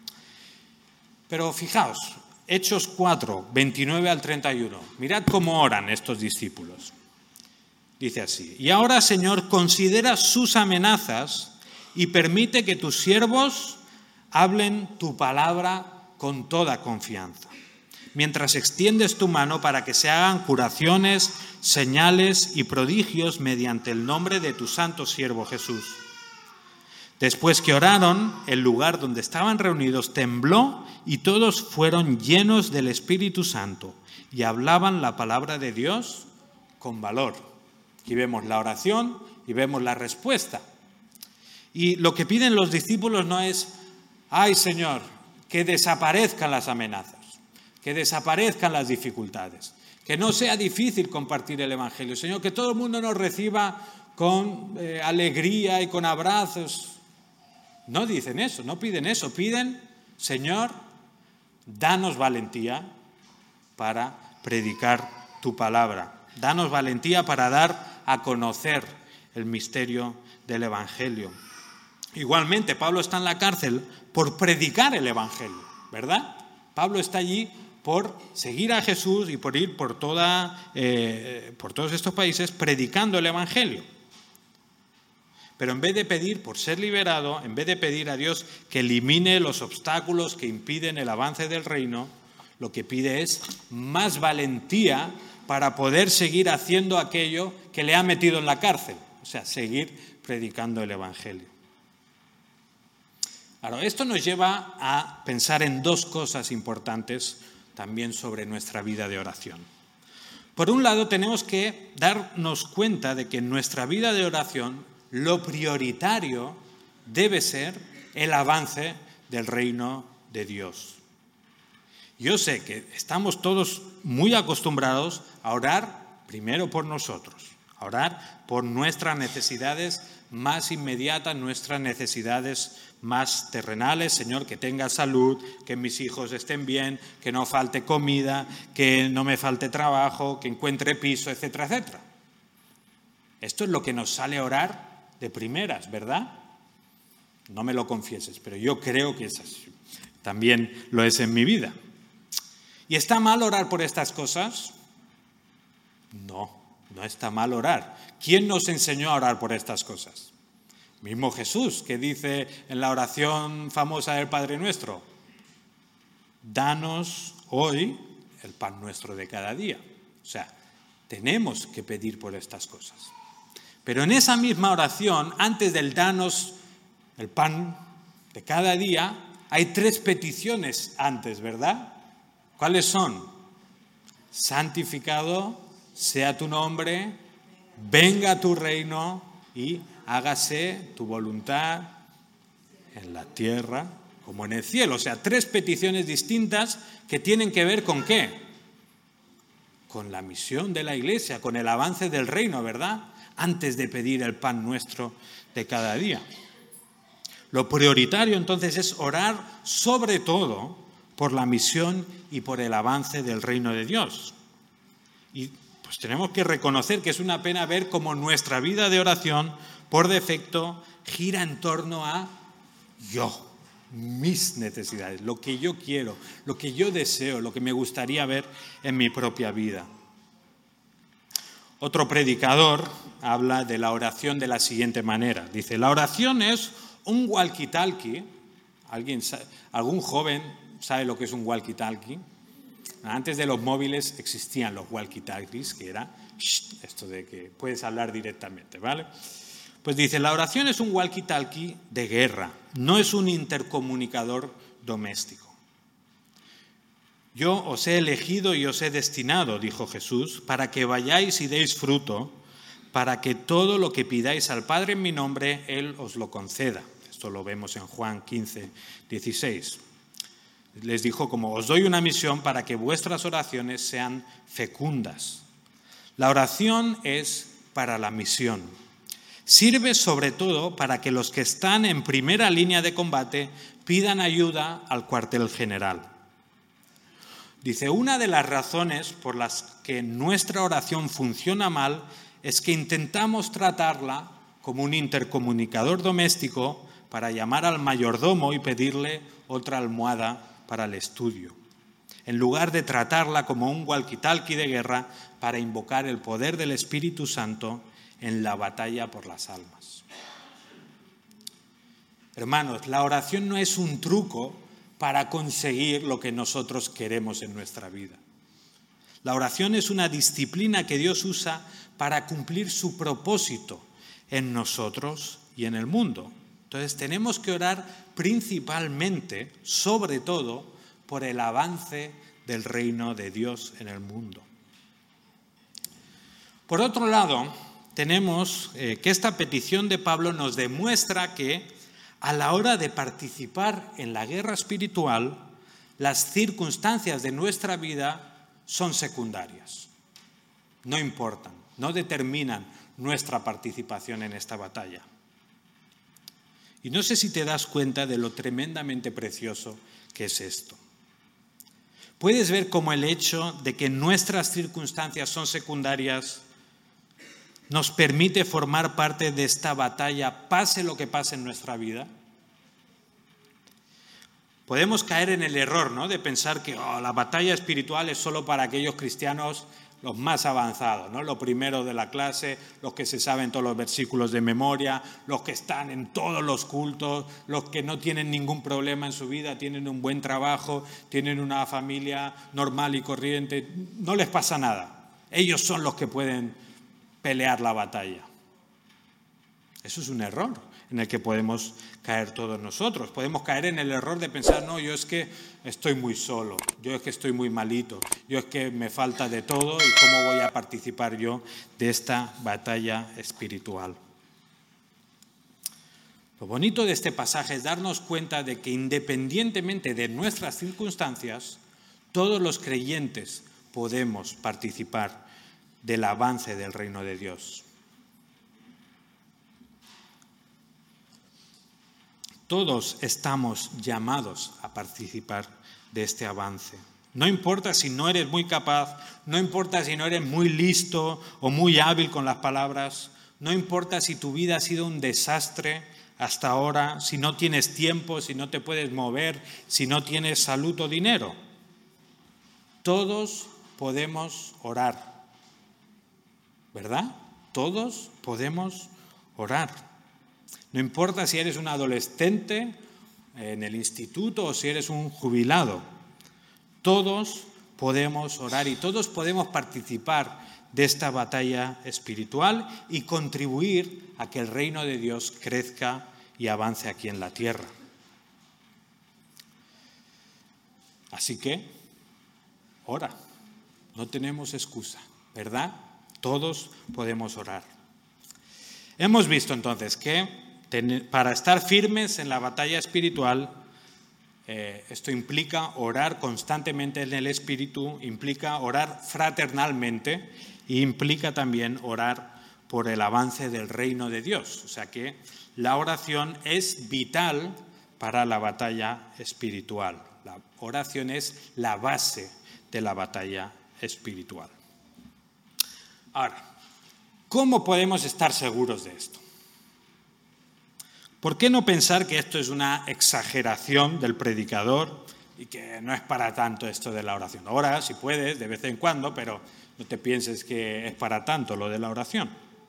Pero fijaos, Hechos 4, 29 al 31. Mirad cómo oran estos discípulos. Dice así: y ahora, Señor, considera sus amenazas y permite que tus siervos hablen tu palabra con toda confianza, mientras extiendes tu mano para que se hagan curaciones, señales y prodigios mediante el nombre de tu santo siervo Jesús. Después que oraron, el lugar donde estaban reunidos tembló y todos fueron llenos del Espíritu Santo y hablaban la palabra de Dios con valor. Aquí vemos la oración y vemos la respuesta. Y lo que piden los discípulos no es: ¡ay, Señor, que desaparezcan las amenazas, que desaparezcan las dificultades, que no sea difícil compartir el Evangelio! Señor, que todo el mundo nos reciba con alegría y con abrazos. No dicen eso, no piden eso. Piden: Señor, danos valentía para predicar tu palabra. Danos valentía para dar a conocer el misterio del Evangelio. Igualmente, Pablo está en la cárcel por predicar el Evangelio, ¿verdad? Pablo está allí por seguir a Jesús y por ir por todos estos países predicando el Evangelio. Pero en vez de pedir por ser liberado, en vez de pedir a Dios que elimine los obstáculos que impiden el avance del reino, lo que pide es más valentía para poder seguir haciendo aquello que le ha metido en la cárcel, o sea, seguir predicando el Evangelio. Claro, esto nos lleva a pensar en dos cosas importantes también sobre nuestra vida de oración. Por un lado, tenemos que darnos cuenta de que en nuestra vida de oración lo prioritario debe ser el avance del reino de Dios. Yo sé que estamos todos muy acostumbrados a orar primero por nosotros, a orar por nuestras necesidades más inmediatas, nuestras necesidades más terrenales. Señor, que tenga salud, que mis hijos estén bien, que no falte comida, que no me falte trabajo, que encuentre piso, etcétera, etcétera. Esto es lo que nos sale a orar de primeras, ¿verdad? No me lo confieses, pero yo creo que es así. También lo es en mi vida. ¿Y está mal orar por estas cosas? No, no está mal orar. ¿Quién nos enseñó a orar por estas cosas? Mismo Jesús, que dice en la oración famosa del Padre Nuestro: danos hoy el pan nuestro de cada día. O sea, tenemos que pedir por estas cosas. Pero en esa misma oración, antes del danos el pan de cada día, hay 3 peticiones antes, ¿verdad? ¿Cuáles son? Santificado sea tu nombre, venga tu reino y hágase tu voluntad en la tierra como en el cielo. O sea, 3 peticiones distintas que tienen que ver ¿con qué? Con la misión de la Iglesia, con el avance del reino, ¿verdad? Antes de pedir el pan nuestro de cada día. Lo prioritario entonces es orar sobre todo por la misión y por el avance del reino de Dios. Y pues tenemos que reconocer que es una pena ver cómo nuestra vida de oración, por defecto, gira en torno a yo, mis necesidades, lo que yo quiero, lo que yo deseo, lo que me gustaría ver en mi propia vida. Otro predicador habla de la oración de la siguiente manera. Dice, la oración es un walkie-talkie. ¿Algún joven sabe lo que es un walkie-talkie? Antes de los móviles existían los walkie-talkies, que era esto de que puedes hablar directamente, ¿vale? Pues dice, la oración es un walkie-talkie de guerra, no es un intercomunicador doméstico. Yo os he elegido y os he destinado, dijo Jesús, para que vayáis y deis fruto, para que todo lo que pidáis al Padre en mi nombre, Él os lo conceda. Esto lo vemos en Juan 15, 16. Les dijo como, os doy una misión para que vuestras oraciones sean fecundas. La oración es para la misión. Sirve sobre todo para que los que están en primera línea de combate pidan ayuda al cuartel general. Dice, una de las razones por las que nuestra oración funciona mal es que intentamos tratarla como un intercomunicador doméstico para llamar al mayordomo y pedirle otra almohada para el estudio, en lugar de tratarla como un walkie-talkie de guerra para invocar el poder del Espíritu Santo en la batalla por las almas. Hermanos, la oración no es un truco para conseguir lo que nosotros queremos en nuestra vida. La oración es una disciplina que Dios usa para cumplir su propósito en nosotros y en el mundo. Entonces tenemos que orar principalmente, sobre todo, por el avance del reino de Dios en el mundo. Por otro lado, tenemos que esta petición de Pablo nos demuestra que a la hora de participar en la guerra espiritual, las circunstancias de nuestra vida son secundarias. No importan, no determinan nuestra participación en esta batalla. Y no sé si te das cuenta de lo tremendamente precioso que es esto. Puedes ver cómo el hecho de que nuestras circunstancias son secundarias nos permite formar parte de esta batalla, pase lo que pase en nuestra vida. Podemos caer en el error, ¿no?, de pensar que la batalla espiritual es solo para aquellos cristianos los más avanzados, ¿no? Lo primero de la clase, los que se saben todos los versículos de memoria, los que están en todos los cultos, los que no tienen ningún problema en su vida, tienen un buen trabajo, tienen una familia normal y corriente, no les pasa nada. Ellos son los que pueden pelear la batalla. Eso es un error. en el que podemos caer todos nosotros. Podemos caer en el error de pensar, no, yo es que estoy muy solo, yo es que estoy muy malito, yo es que me falta de todo y cómo voy a participar yo de esta batalla espiritual. Lo bonito de este pasaje es darnos cuenta de que independientemente de nuestras circunstancias, todos los creyentes podemos participar del avance del reino de Dios. Todos estamos llamados a participar de este avance. No importa si no eres muy capaz, no importa si no eres muy listo o muy hábil con las palabras, no importa si tu vida ha sido un desastre hasta ahora, si no tienes tiempo, si no te puedes mover, si no tienes salud o dinero. Todos podemos orar, ¿verdad? Todos podemos orar. No importa si eres un adolescente en el instituto o si eres un jubilado. Todos podemos orar y todos podemos participar de esta batalla espiritual y contribuir a que el reino de Dios crezca y avance aquí en la tierra. Así que, ora, no tenemos excusa, ¿verdad? Todos podemos orar. Hemos visto entonces que para estar firmes en la batalla espiritual, esto implica orar constantemente en el Espíritu, implica orar fraternalmente e implica también orar por el avance del reino de Dios. O sea que la oración es vital para la batalla espiritual. La oración es la base de la batalla espiritual. Ahora, ¿cómo podemos estar seguros de esto? ¿Por qué no pensar que esto es una exageración del predicador y que no es para tanto esto de la oración? Ora, si puedes, de vez en cuando, pero no te pienses que es para tanto lo de la oración.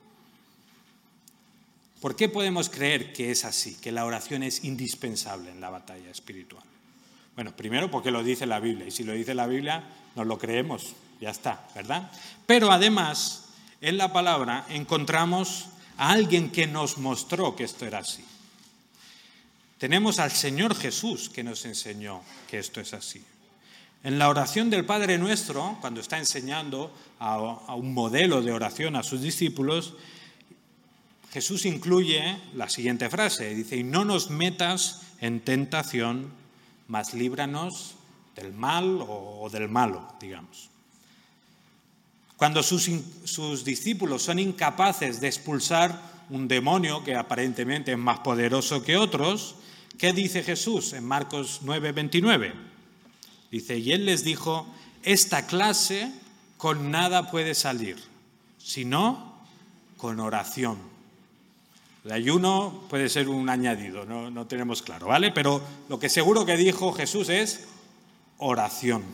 ¿Por qué podemos creer que es así, que la oración es indispensable en la batalla espiritual? Bueno, primero porque lo dice la Biblia, y si lo dice la Biblia, nos lo creemos, ya está, ¿verdad? Pero además, en la palabra encontramos a alguien que nos mostró que esto era así. Tenemos al Señor Jesús que nos enseñó que esto es así. En la oración del Padre Nuestro, cuando está enseñando a un modelo de oración a sus discípulos, Jesús incluye la siguiente frase, dice, y no nos metas en tentación, mas líbranos del mal o del malo, digamos. Cuando sus discípulos son incapaces de expulsar un demonio que aparentemente es más poderoso que otros, ¿qué dice Jesús en Marcos 9:29? Dice, y él les dijo, esta clase con nada puede salir, sino con oración. El ayuno puede ser un añadido, no tenemos claro, ¿vale? Pero lo que seguro que dijo Jesús es oración.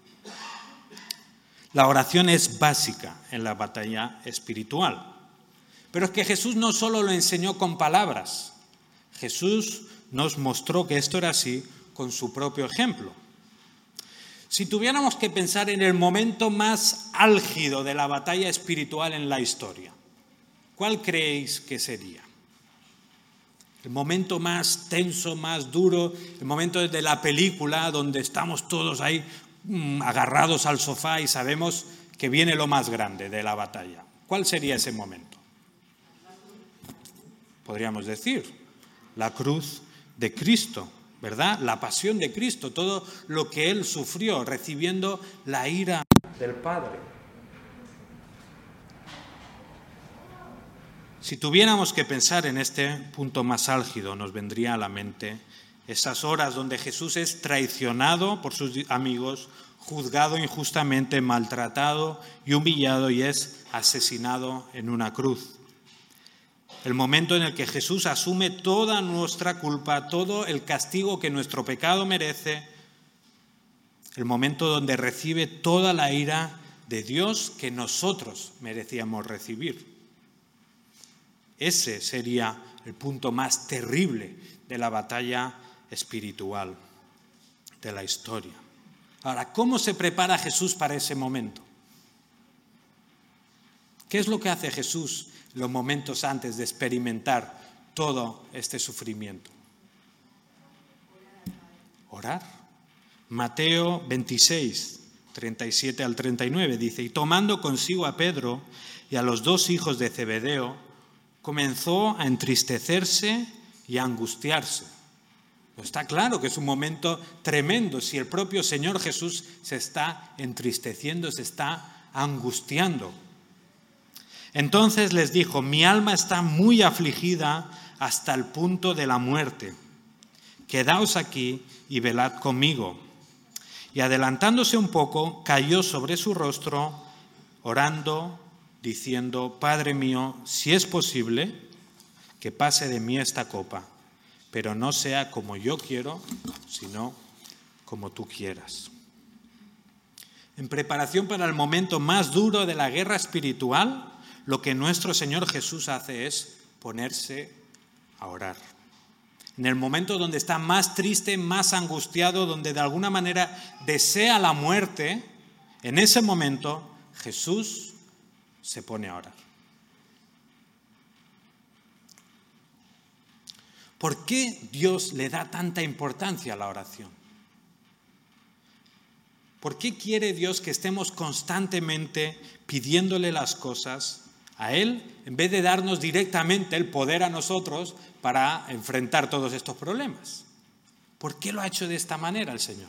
La oración es básica en la batalla espiritual. Pero es que Jesús no solo lo enseñó con palabras, Jesús nos mostró que esto era así con su propio ejemplo. Si tuviéramos que pensar en el momento más álgido de la batalla espiritual en la historia, ¿cuál creéis que sería? El momento más tenso, más duro, el momento de la película donde estamos todos ahí agarrados al sofá y sabemos que viene lo más grande de la batalla. ¿Cuál sería ese momento? Podríamos decir, la cruz de Cristo, ¿verdad? La pasión de Cristo, todo lo que Él sufrió, recibiendo la ira del Padre. Si tuviéramos que pensar en este punto más álgido, nos vendría a la mente esas horas donde Jesús es traicionado por sus amigos, juzgado injustamente, maltratado y humillado y es asesinado en una cruz. El momento en el que Jesús asume toda nuestra culpa, todo el castigo que nuestro pecado merece, el momento donde recibe toda la ira de Dios que nosotros merecíamos recibir. Ese sería el punto más terrible de la batalla espiritual de la historia. Ahora, ¿cómo se prepara Jesús para ese momento? ¿Qué es lo que hace Jesús los momentos antes de experimentar todo este sufrimiento? Orar. Mateo 26, 37 al 39 dice: y tomando consigo a Pedro y a los 2 hijos de Zebedeo, comenzó a entristecerse y a angustiarse. Pues está claro que es un momento tremendo si el propio Señor Jesús se está entristeciendo, se está angustiando. Entonces les dijo: mi alma está muy afligida hasta el punto de la muerte. Quedaos aquí y velad conmigo. Y adelantándose un poco, cayó sobre su rostro, orando, diciendo: Padre mío, si es posible, que pase de mí esta copa, pero no sea como yo quiero, sino como tú quieras. En preparación para el momento más duro de la guerra espiritual, lo que nuestro Señor Jesús hace es ponerse a orar. En el momento donde está más triste, más angustiado, donde de alguna manera desea la muerte, en ese momento Jesús se pone a orar. ¿Por qué Dios le da tanta importancia a la oración? ¿Por qué quiere Dios que estemos constantemente pidiéndole las cosas a Él, en vez de darnos directamente el poder a nosotros para enfrentar todos estos problemas? ¿Por qué lo ha hecho de esta manera el Señor?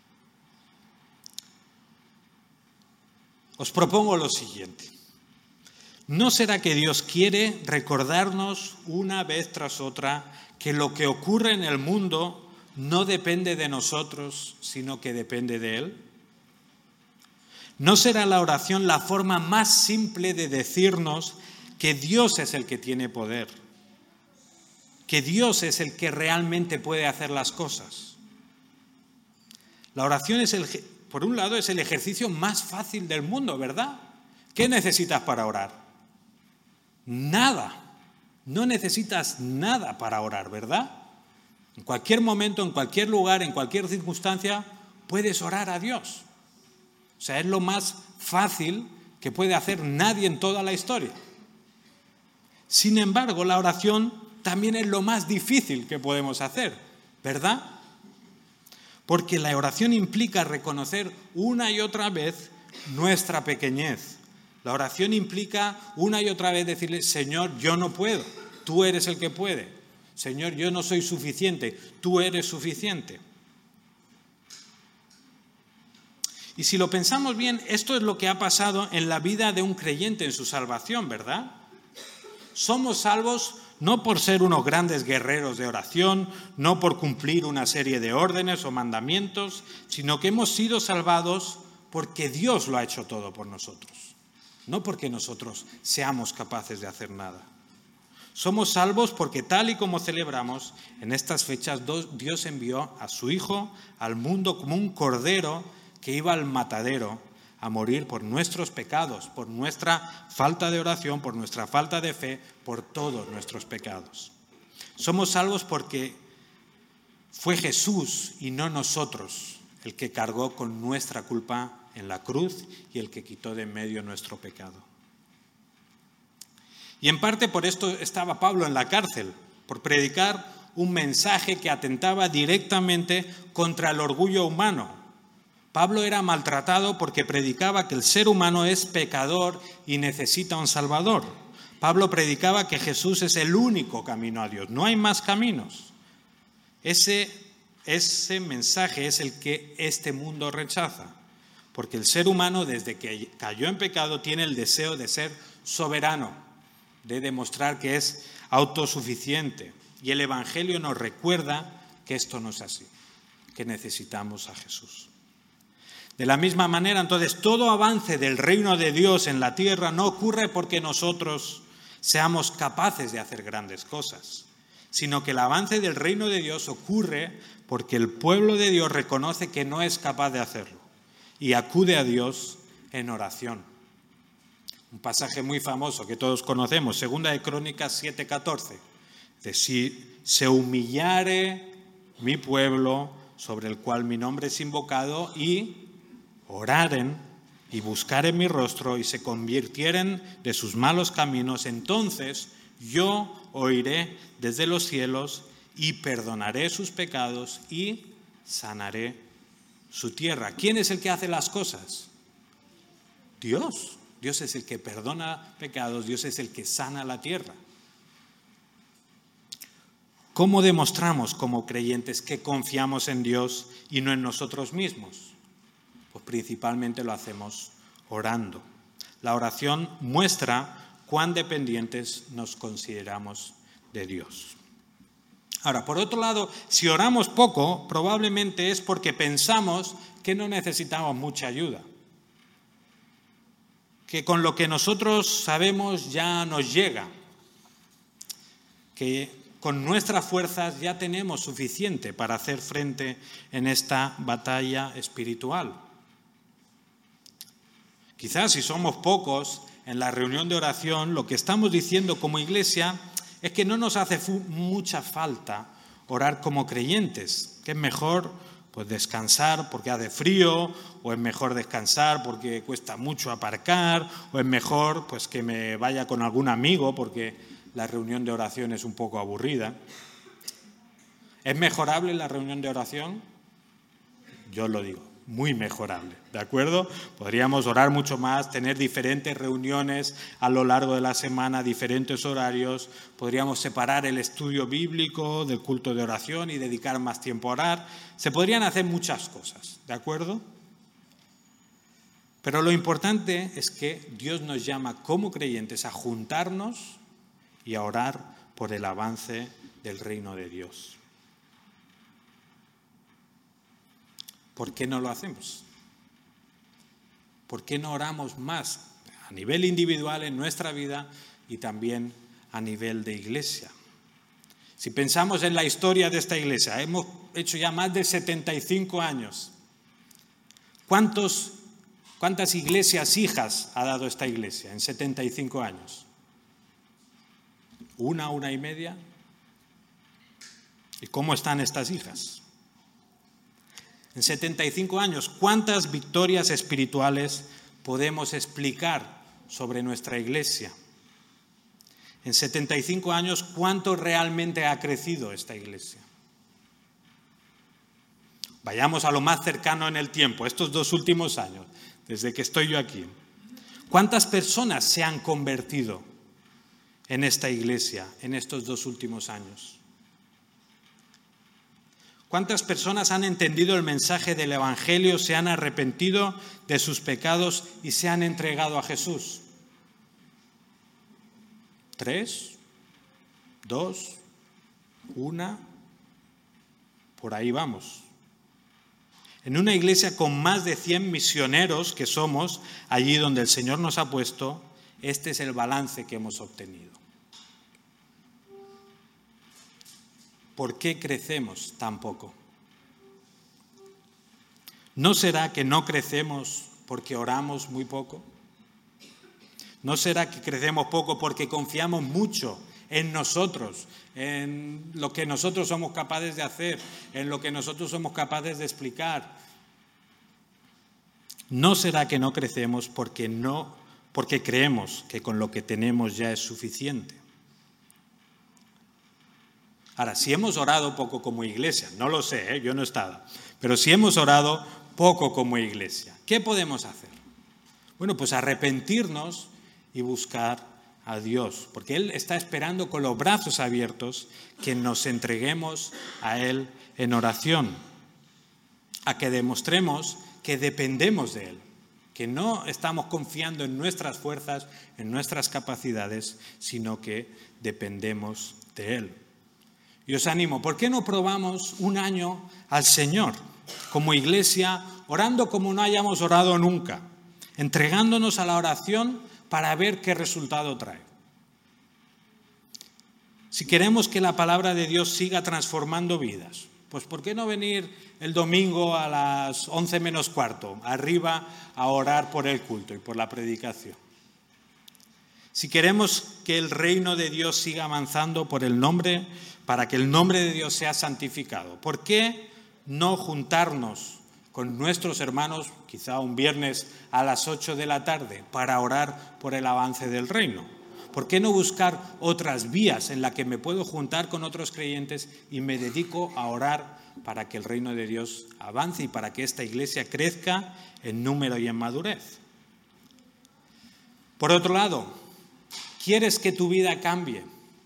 Os propongo lo siguiente. ¿No será que Dios quiere recordarnos una vez tras otra que lo que ocurre en el mundo no depende de nosotros, sino que depende de Él? ¿No será la oración la forma más simple de decirnos que Dios es el que tiene poder? Que Dios es el que realmente puede hacer las cosas. La oración por un lado, es el ejercicio más fácil del mundo, ¿verdad? ¿Qué necesitas para orar? Nada. No necesitas nada para orar, ¿verdad? En cualquier momento, en cualquier lugar, en cualquier circunstancia, puedes orar a Dios. O sea, es lo más fácil que puede hacer nadie en toda la historia. Sin embargo, la oración también es lo más difícil que podemos hacer, ¿verdad? Porque la oración implica reconocer una y otra vez nuestra pequeñez. La oración implica una y otra vez decirle: Señor, yo no puedo, tú eres el que puede. Señor, yo no soy suficiente, tú eres suficiente. Y si lo pensamos bien, esto es lo que ha pasado en la vida de un creyente en su salvación, ¿verdad? Somos salvos no por ser unos grandes guerreros de oración, no por cumplir una serie de órdenes o mandamientos, sino que hemos sido salvados porque Dios lo ha hecho todo por nosotros, no porque nosotros seamos capaces de hacer nada. Somos salvos porque, tal y como celebramos en estas fechas, Dios envió a su Hijo al mundo como un cordero que iba al matadero a morir por nuestros pecados, por nuestra falta de oración, por nuestra falta de fe, por todos nuestros pecados. Somos salvos porque fue Jesús y no nosotros el que cargó con nuestra culpa en la cruz y el que quitó de en medio nuestro pecado. Y en parte por esto estaba Pablo en la cárcel, por predicar un mensaje que atentaba directamente contra el orgullo humano. Pablo era maltratado porque predicaba que el ser humano es pecador y necesita un Salvador. Pablo predicaba que Jesús es el único camino a Dios, no hay más caminos. Ese mensaje es el que este mundo rechaza, porque el ser humano, desde que cayó en pecado, tiene el deseo de ser soberano, de demostrar que es autosuficiente. Y el Evangelio nos recuerda que esto no es así, que necesitamos a Jesús. De la misma manera, entonces, todo avance del reino de Dios en la tierra no ocurre porque nosotros seamos capaces de hacer grandes cosas, sino que el avance del reino de Dios ocurre porque el pueblo de Dios reconoce que no es capaz de hacerlo y acude a Dios en oración. Un pasaje muy famoso que todos conocemos, 2 de Crónicas 7:14, de si se humillare mi pueblo sobre el cual mi nombre es invocado y oraren y buscaren mi rostro y se convirtieren de sus malos caminos, entonces yo oiré desde los cielos y perdonaré sus pecados y sanaré su tierra. ¿Quién es el que hace las cosas? Dios. Dios es el que perdona pecados, Dios es el que sana la tierra. ¿Cómo demostramos como creyentes que confiamos en Dios y no en nosotros mismos? Pues principalmente lo hacemos orando. La oración muestra cuán dependientes nos consideramos de Dios. Ahora, por otro lado, si oramos poco, probablemente es porque pensamos que no necesitamos mucha ayuda, que con lo que nosotros sabemos ya nos llega, que con nuestras fuerzas ya tenemos suficiente para hacer frente en esta batalla espiritual. Quizás si somos pocos en la reunión de oración, lo que estamos diciendo como iglesia es que no nos hace mucha falta orar como creyentes, que es mejor pues descansar porque hace frío, o es mejor descansar porque cuesta mucho aparcar, o es mejor pues que me vaya con algún amigo porque la reunión de oración es un poco aburrida. ¿Es mejorable la reunión de oración? Yo lo digo, muy mejorable, ¿de acuerdo? Podríamos orar mucho más, tener diferentes reuniones a lo largo de la semana, diferentes horarios, podríamos separar el estudio bíblico del culto de oración y dedicar más tiempo a orar. Se podrían hacer muchas cosas, ¿de acuerdo? Pero lo importante es que Dios nos llama como creyentes a juntarnos y a orar por el avance del reino de Dios. ¿Por qué no lo hacemos? ¿Por qué no oramos más a nivel individual en nuestra vida y también a nivel de iglesia? Si pensamos en la historia de esta iglesia, hemos hecho ya más de 75 años. ¿Cuántas iglesias hijas ha dado esta iglesia en 75 años? ¿Una y media? ¿Y cómo están estas hijas? En 75 años, ¿cuántas victorias espirituales podemos explicar sobre nuestra iglesia? En 75 años, ¿cuánto realmente ha crecido esta iglesia? Vayamos a lo más cercano en el tiempo, estos 2 últimos años, desde que estoy yo aquí. ¿Cuántas personas se han convertido en esta iglesia en estos 2 últimos años? ¿Cuántas personas han entendido el mensaje del Evangelio, se han arrepentido de sus pecados y se han entregado a Jesús? 3, 2, 1, por ahí vamos. En una iglesia con más de 100 misioneros que somos, allí donde el Señor nos ha puesto, este es el balance que hemos obtenido. ¿Por qué crecemos tan poco? ¿No será que no crecemos porque oramos muy poco? ¿No será que crecemos poco porque confiamos mucho en nosotros, en lo que nosotros somos capaces de hacer, en lo que nosotros somos capaces de explicar? ¿No será que no crecemos porque creemos que con lo que tenemos ya es suficiente? Ahora, si hemos orado poco como iglesia, no lo sé, yo no he estado, pero si hemos orado poco como iglesia, ¿qué podemos hacer? Bueno, pues arrepentirnos y buscar a Dios, porque Él está esperando con los brazos abiertos que nos entreguemos a Él en oración, a que demostremos que dependemos de Él, que no estamos confiando en nuestras fuerzas, en nuestras capacidades, sino que dependemos de Él. Y os animo, ¿por qué no probamos un año al Señor como iglesia, orando como no hayamos orado nunca, entregándonos a la oración para ver qué resultado trae? Si queremos que la palabra de Dios siga transformando vidas, pues ¿por qué no venir el domingo a las 11 menos cuarto, arriba, a orar por el culto y por la predicación? Si queremos que el reino de Dios siga avanzando para que el nombre de Dios sea santificado, ¿por qué no juntarnos con nuestros hermanos, quizá un viernes a las 8 de la tarde, para orar por el avance del reino? ¿Por qué no buscar otras vías en las que me puedo juntar con otros creyentes y me dedico a orar para que el reino de Dios avance y para que esta iglesia crezca en número y en madurez? Por otro lado, ¿quieres que tu vida cambie?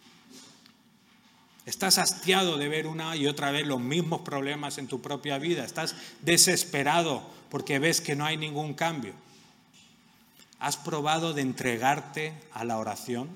¿Estás hastiado de ver una y otra vez los mismos problemas en tu propia vida? ¿Estás desesperado porque ves que no hay ningún cambio? ¿Has probado de entregarte a la oración?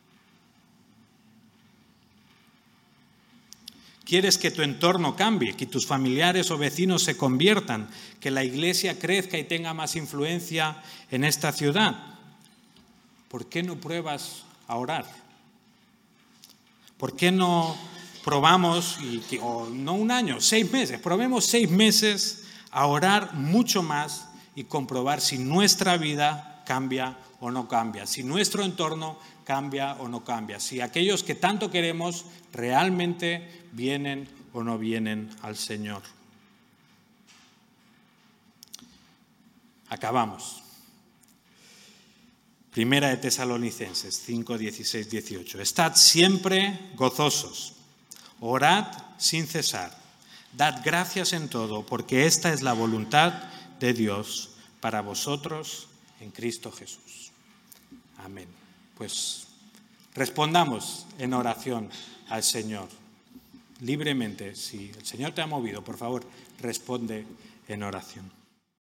¿Quieres que tu entorno cambie, que tus familiares o vecinos se conviertan, que la iglesia crezca y tenga más influencia en esta ciudad? ¿Por qué no pruebas a orar? ¿Por qué no probamos, o no un año, 6 meses, probemos 6 meses a orar mucho más y comprobar si nuestra vida cambia o no cambia, si nuestro entorno cambia o no cambia, si aquellos que tanto queremos realmente vienen o no vienen al Señor? Acabamos. Primera de Tesalonicenses 5, 16, 18. Estad siempre gozosos, orad sin cesar, dad gracias en todo, porque esta es la voluntad de Dios para vosotros en Cristo Jesús. Amén. Pues respondamos en oración al Señor. Libremente, si el Señor te ha movido, por favor, responde en oración.